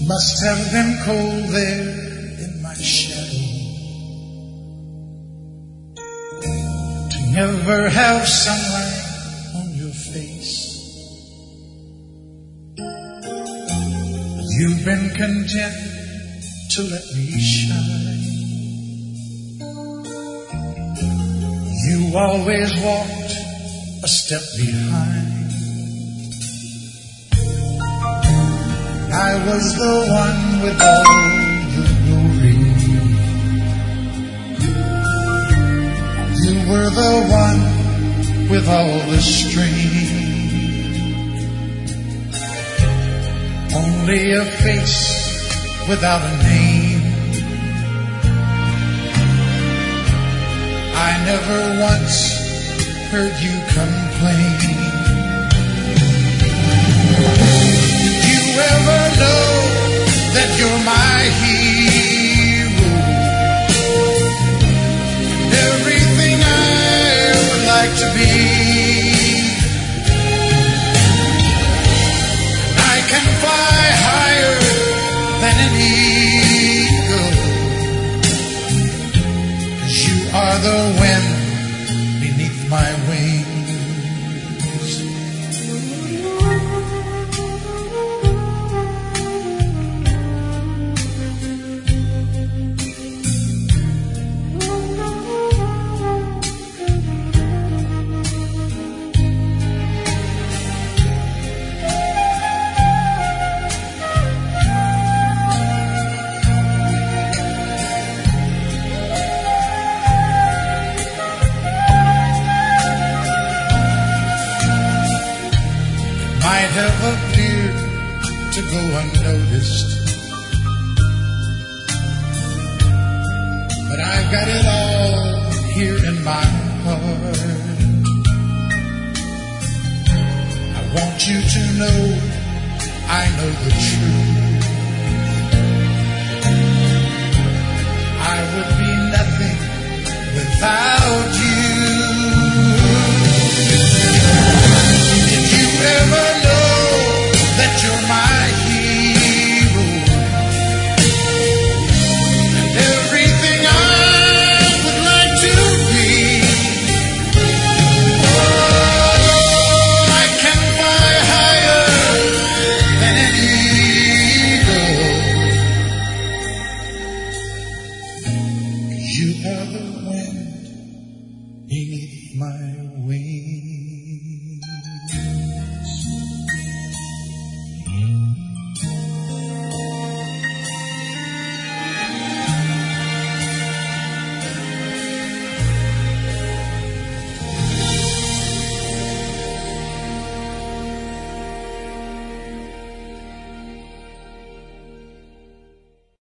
Must have been cold there in my shadow to never have sunlight on your face. You've been content to let me shine. You always walked a step behind. I was the one with all the glory. You were the one with all the strength. Only a face without a name. I never once heard you complain. Ever know that you're my hero? Everything I would like to be. I can fly higher than an eagle, 'cause you are the wind beneath my wings. Have appeared to go unnoticed, but I've got it all here in my heart. I want you to know I know the truth. I would be nothing without you. Did you ever know that you're my hero, and everything I would like to be? Oh, I can fly higher than an eagle. You are the wind beneath my wings.